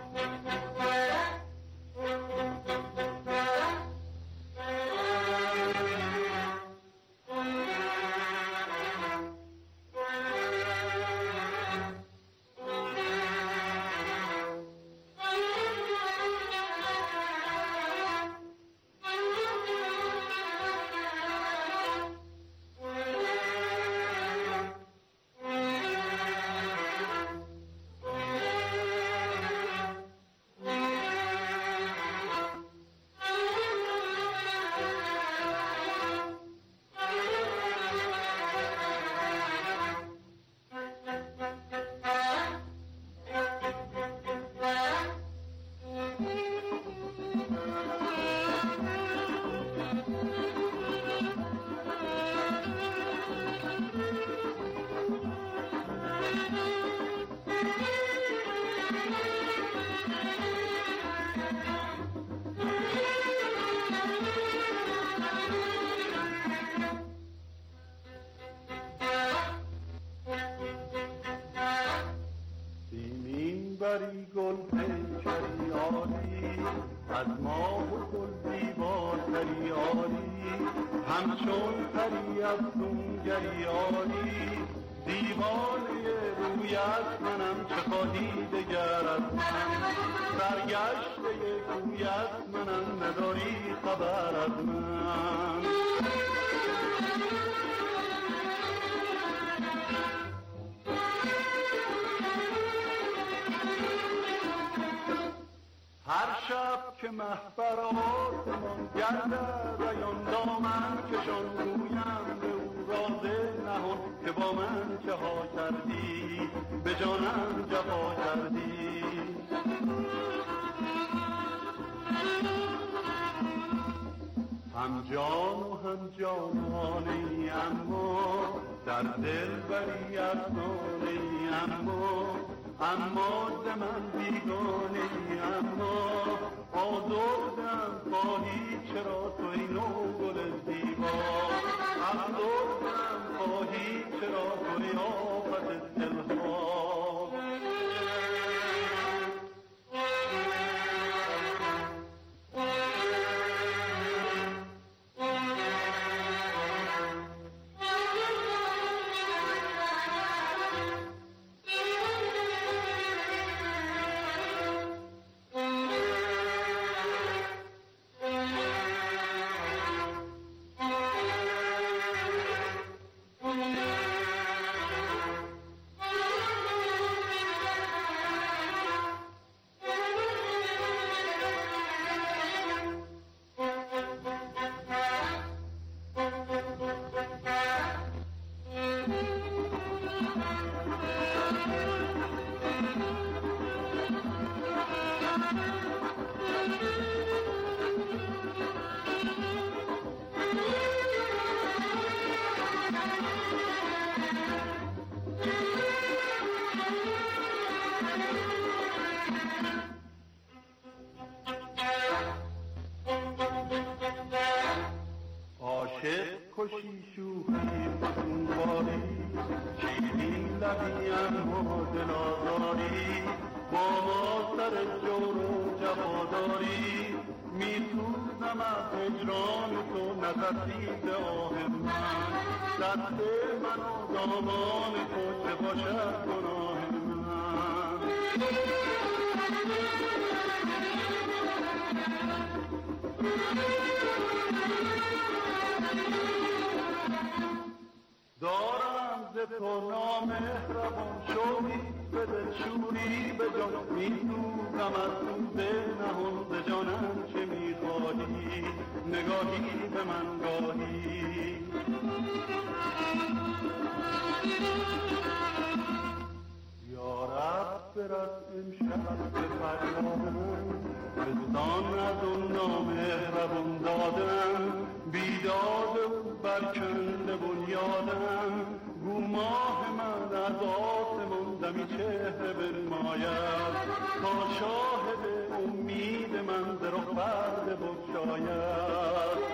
بری گل پیکری آری، از ماه و گل زیباتری آری، همچون پری از سونگری آری، دیوانه رویت منم، چه خواهی دگر از من، سرگشته کویت منم، نداری خبر از من. هر شب که محبر آسمان گردد ایان دامن کشان، گویم به او راز نهان که با من چه ها کردی، به جانم جفا کردی. هم جان و هم جانانه، اما در دل بری افسانه، اما اما ز من بیگانه، اما آزردم خواهی چرا توی نو گل زیبا، افسردم خواهی چرا توی آفت دلها. خوشی شوخی فتونواری شیرین لبی اما دلازاری با ما سر جور و جواداری میسوزم از هجران تو نفسی به آه من دست من و دامان تو چه باشد گناه من دارم ز تو نامهربان شوقی به دلشوری به جان میسوزم از سوز نهان ز جانم چه میخواهی نگاهی به من گاهی یا رب برس امشب به فریادم بستان از اون نامهربان دادم بیداد او برکنده بنیادم گو ماه من از آسمان دمی چهره بنماید تا شاهد امید من ز رخ پرده بگشاید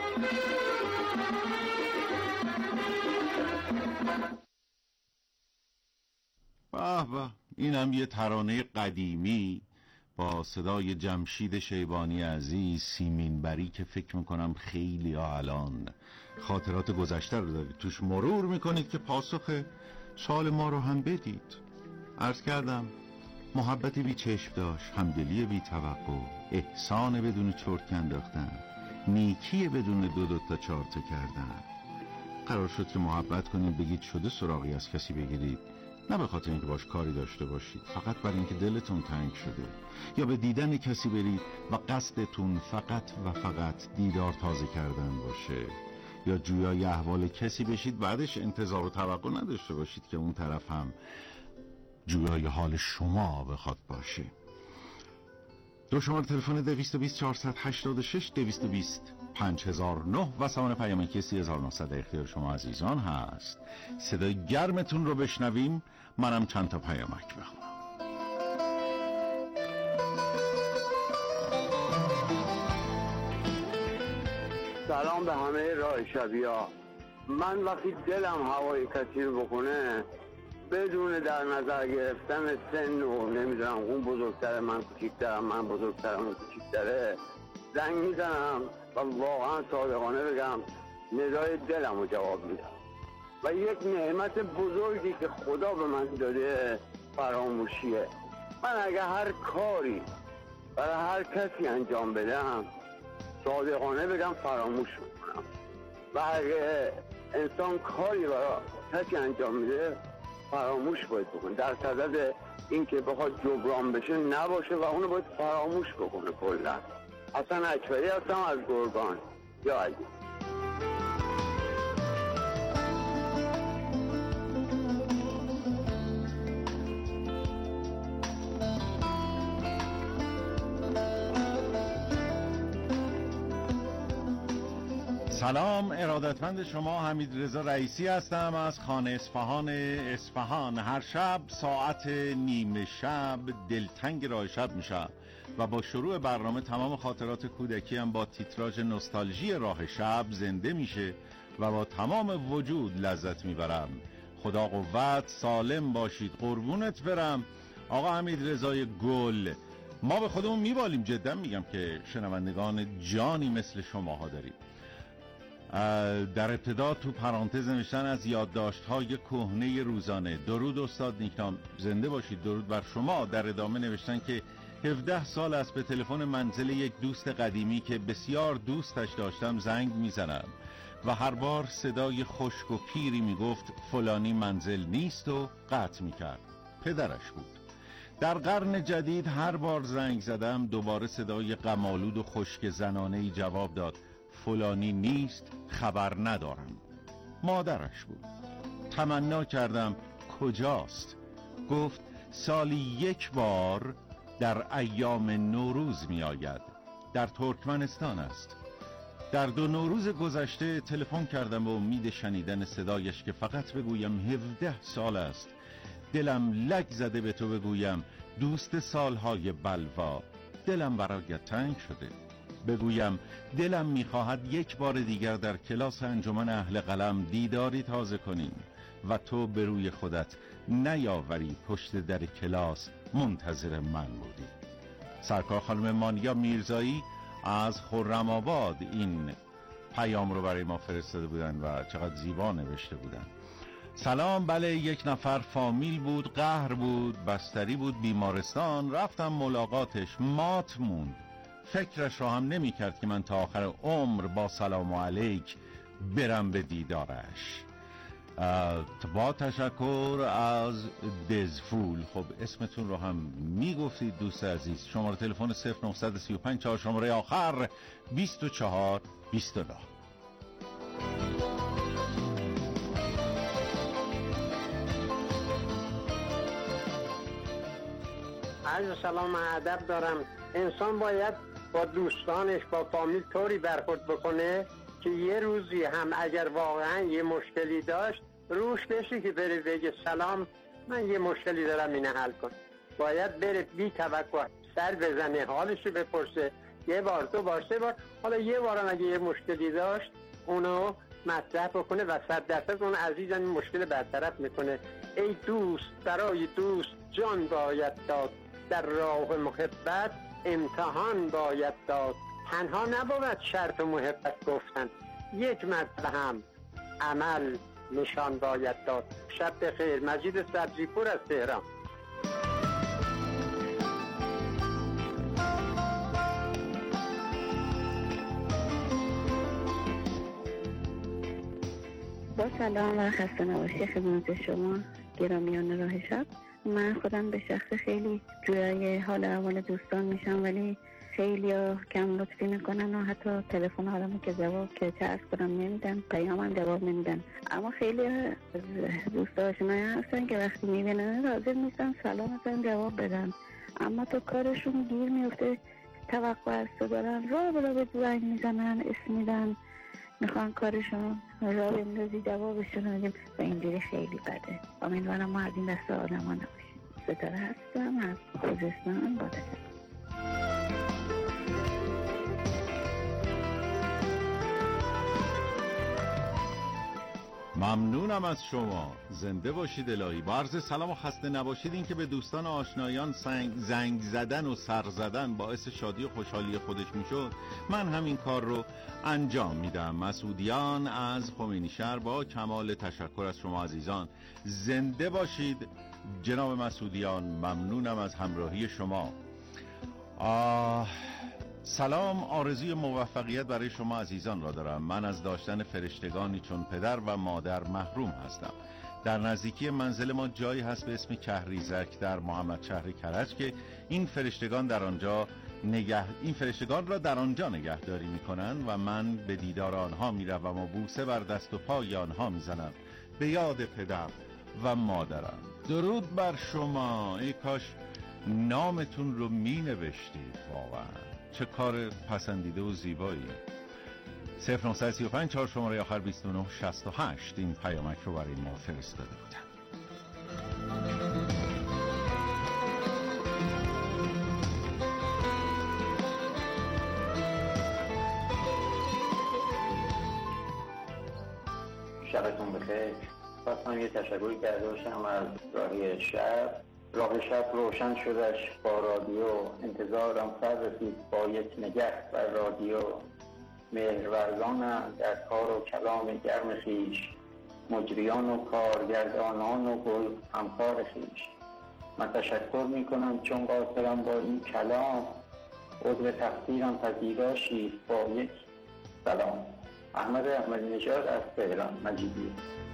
به به، اینم یه ترانه قدیمی با صدای جمشید شیبانی عزیز سیمینبری که فکر میکنم خیلی ها الان خاطرات گذشته رو دارید توش مرور میکنید که پاسخ سوال ما رو هم بدید. عرض کردم محبتی بی چشم داشت، همدلی بی توقع، احسان بدون چرت انداختن، نیکی بدون دو دو تا چهار تا کردن. قرار شد که محبت کنید بگید شده سراغی از کسی بگیرید، نه به خاطر اینکه باش کاری داشته باشید، فقط برای اینکه دلتون تنگ شده، یا به دیدن کسی برید و قصدتون فقط و فقط دیدار تازه کردن باشه، یا جویای احوال کسی بشید بعدش انتظار و توقع نداشته باشید که اون طرف هم جویای حال شما بخواد باشه. دو شماره تلفن دویست و بیست چهارصد و هشتاد و شش دویست و بیست پنج هزار و نه و سامان پیامکی سی هزار و نهصد اختیار شما عزیزان هست. صدای گرمتون رو بشنویم، منم چند تا پیامک بخونم. سلام به همه راه شبیا. من وقتی دلم هوای کسی رو بکنه بدون در نظر گرفتن سن و نمیدونم اون بزرگتره من کوچیک‌ترم من بزرگترم اون کوچیک‌تره زنگ میزنم و واقعا صادقانه بگم ندای دلم رو جواب میدم. و یک نعمت بزرگی که خدا به من داده فراموشیه. من اگه هر کاری برای هر کسی انجام بدم صادقانه بگم فراموش میکنم، و اگه انسان کاری برای کسی انجام میده فراموش باید بکنه، در صدد این که بخواد جبران بشه نباشه و اونو باید فراموش بکنه کلا. حسن اکبری هستم از گرگان. یا علی. سلام، ارادتمند شما حمید رضا رئیسی هستم از خانه اصفهان اصفهان. هر شب ساعت نیمه شب دلتنگ راه شب میشم و با شروع برنامه تمام خاطرات کودکی هم با تیتراژ نوستالژی راه شب زنده میشه و با تمام وجود لذت میبرم. خدا قوت، سالم باشید، قربونت برم. آقا حمید رضای گل، ما به خودمون میبالیم، جدا میگم که شنوندگان جانی مثل شماها داریم. در ابتدا تو پرانتز نوشتن از یادداشت‌های کهنه روزانه. درود استاد نیکنام، زنده باشید. درود بر شما. در ادامه نوشتن که هفده سال است به تلفن منزل یک دوست قدیمی که بسیار دوستش داشتم زنگ میزنم و هر بار صدای خشک و پیری میگفت فلانی منزل نیست و قطع میکرد. پدرش بود. در قرن جدید هر بار زنگ زدم دوباره صدای غم‌آلود و خشک زنانه‌ای جواب داد فلانی نیست، خبر ندارم. مادرش بود. تمنا کردم کجاست؟ گفت سالی یک بار در ایام نوروز می آید، در ترکمنستان است. در دو نوروز گذشته تلفن کردم به امید شنیدن صدایش که فقط بگویم هفده سال است. دلم لگ زده به تو بگویم دوست سالهای بلوا، دلم برایت تنگ شده. بگویم دلم میخواهد یک بار دیگر در کلاس انجمن اهل قلم دیداری تازه کنیم و تو به روی خودت نیاوری پشت در کلاس منتظر من بودی. سرکار خانم مانیا میرزایی از خرم آباد این پیام رو برای ما فرستاده بودن و چقدر زیبا نوشته بودن. سلام، بله یک نفر فامیل بود، قهر بود، بستری بود بیمارستان، رفتم ملاقاتش، مات موند، فکرش را هم نمی کرد که من تا آخر عمر با سلام علیک برم به دیدارش. با تشکر از دزفول. خب اسمتون رو هم میگفتید دوست عزیز. شماره تلفن صفر نه سه پنج چهار شماره آخر بیست و چهار بیست و نه. عرض سلام ادب دارم. انسان باید با دوستانش با فامیل طوری برخورد بکنه که یه روزی هم اگر واقعا یه مشکلی داشت روش بشه که بره بگه سلام من یه مشکلی دارم اینو حل کن. باید بره بی توقع سر بزنه، حالشو بپرسه، یه بار دو بار سه بار، حالا یه بارم اگه یه مشکلی داشت اونو مطرح بکنه و صد درصد اون عزیزم این مشکل برطرف میکنه. ای دوست برای دوست جان باید داد، در راه محبت امتحان باید داد. تنها نباید شرط محبت گفتن، یک مرتبه هم عمل نشان باید داد. شب بخیر. مجید سبزیپور از تهران. با سلام و خسته نباشی خدمت شما گرامیان راه شب. من خودم به شخص خیلی جویای حال احوال دوستان میشم، ولی خیلی ها کم لطفی میکنن و حتی تلفن آدمو که جواب که چه عرض کنم نمیدن، پیام هم جواب نمیدن. اما خیلی از دوستاشون هستن که وقتی میبینن حاضر نیستن سلام ازن جواب بدن، اما تو کارشون گیر میفته، توقع از تو دارن، راه بلا به زنگ میزنن، اسم میدن، میخوان کارشون راه بندازی جوابشون رو، و اینجوری خیلی بده. امیدوارم ما از این دسته آدم ها نباشیم. ستاره هستم از خوزستان با تشکر. ممنونم از شما. زنده باشید الهی. با عرض سلام و خسته نباشید. این که به دوستان و آشنایان زنگ زدن و سر زدن باعث شادی و خوشحالی خودش میشد، من همین کار رو انجام میدم. مسعودیان از خمینی شهر با کمال تشکر از شما عزیزان. زنده باشید جناب مسعودیان. ممنونم از همراهی شما. آه سلام، آرزوی موفقیت برای شما عزیزان را دارم. من از داشتن فرشتگانی چون پدر و مادر محروم هستم. در نزدیکی منزل ما جایی هست به اسم کهریزک در محمد شهر کرج که این فرشتگان در آنجا نگه این فرشتگان را در آنجا نگهداری می‌کنند و من به دیدار آنها میروم و بوسه بر دست و پای آنها میزنم به یاد پدر و مادرم. درود بر شما. ای کاش نامتون رو می نوشتید. واقعا چه کار پسندیده و زیبایی. صفر نه سه پنج چهار شماره آخر بیست و نه شصت و هشت این پیامک رو برای ما فرستاده بودن. شبتون بخیر. خواستم یه تشکری کرده باشم از راهی شب. راه شب روشن شدش با رادیو، انتظارم سر رسید با یک نگه بر رادیو. مهرورزانم در کار و کلام گرم خیش، مجریان و کارگردانان و گل همکار خیش. من تشکر میکنم چون قاصرم با این کلام، عذر تقصیرم پذیراشی با یک سلام. احمد احمدی نژاد از تهران. مجیدی.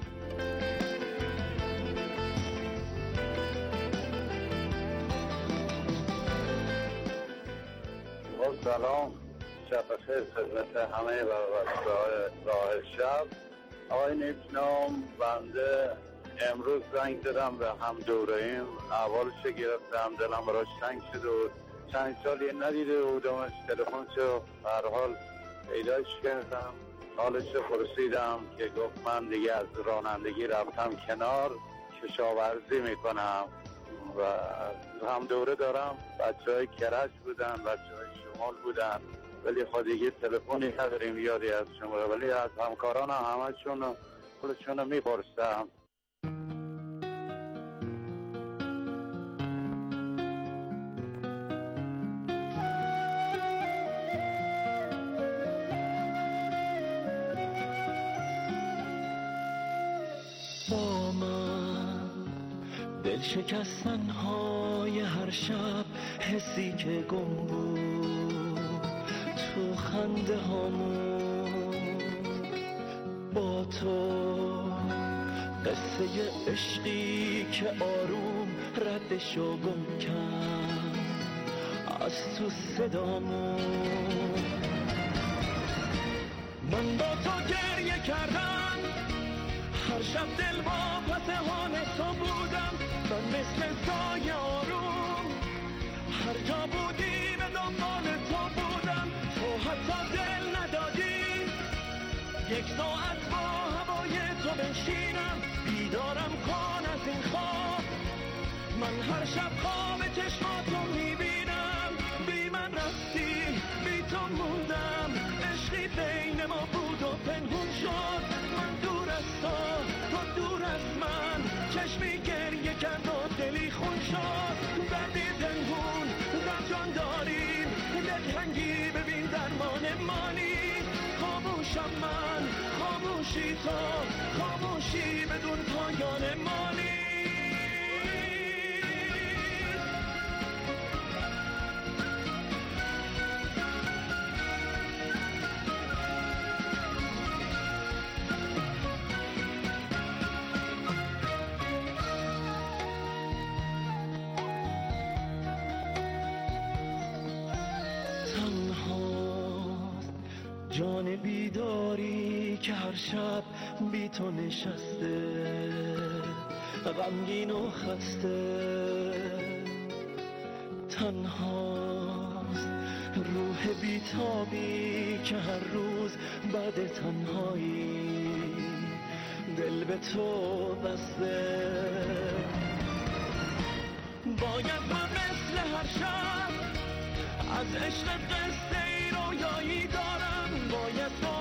سلام، شب بخیر خدمت همه بچه‌های راه شب. آقای نیکنام، بنده امروز زنگ زدم به هم دوره‌ایم، احوالش گرفتم، دلم براش تنگ شد و چند سالی ندیده بودمش، تلفنشو به هر حال پیداش کردم، حالش رو پرسیدم که گفت من دیگه از رانندگی رفتم کنار، کشاورزی میکنم و هم دوره دارم. بچه های کرج بودن، بچه های شمال بودن ولی خود دیگه تلفنی نداریم یادی از شما، ولی از همکاران همه‌شون خودشون میپرسم. با من دل شکستن های هر شب، حسی که گم بود تو خنده هامون، با تو قصه عشقی که آروم ردشو گم کرد از تو صدامون. من با تو گریه کردم هر شب، دل با پسهان تو بودم، من مثل سایه آروم هر جا بودی به دنبال تو بودم. تو حتی دل ندادی یک ساعت با هوای تو بنشینم، بیدارم کن از این خواب. من هر شب خواب چشماتو میبینم، بی من رفتی بی تو موندم، عشقی بین ما بود و پنهون شد. من دور از تو تو دور از من، چشمی گریه کرد و دلی خون شد. دردی پنهون در جان داریم، دلتنگی ببین درمان مانی. خاموشم من خاموشی تو، خاموشی بدون پایان مانی. جان بیداری که هر شب بی تو نشسته، غمگین و خسته. تنهاست روح بیتابی که هر روز بعد تنهایی دل به تو بسته. باید من مثل هر شب از عشق قصه ای رویایی دارم، باید